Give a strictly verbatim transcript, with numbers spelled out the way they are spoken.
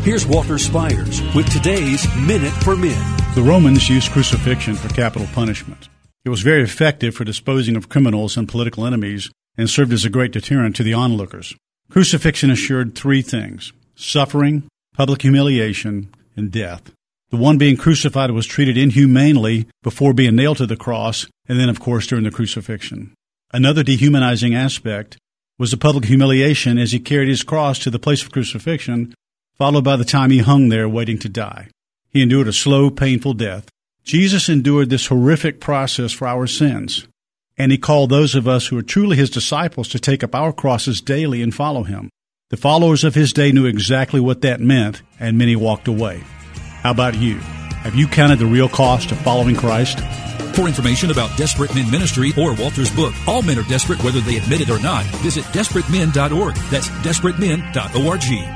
Here's Walter Spires with today's Minute for Men. The Romans used crucifixion for capital punishment. It was very effective for disposing of criminals and political enemies and served as a great deterrent to the onlookers. Crucifixion assured three things: suffering, public humiliation, and death. The one being crucified was treated inhumanely before being nailed to the cross, and then, of course, during the crucifixion. Another dehumanizing aspect was the public humiliation as he carried his cross to the place of crucifixion, followed by the time he hung there waiting to die. He endured a slow, painful death. Jesus endured this horrific process for our sins, and he called those of us who are truly his disciples to take up our crosses daily and follow him. The followers of his day knew exactly what that meant, and many walked away. How about you? Have you counted the real cost of following Christ? For information about Desperate Men Ministry or Walter's book, All Men Are Desperate Whether They Admit It or Not, visit desperate men dot org. That's desperate men dot org.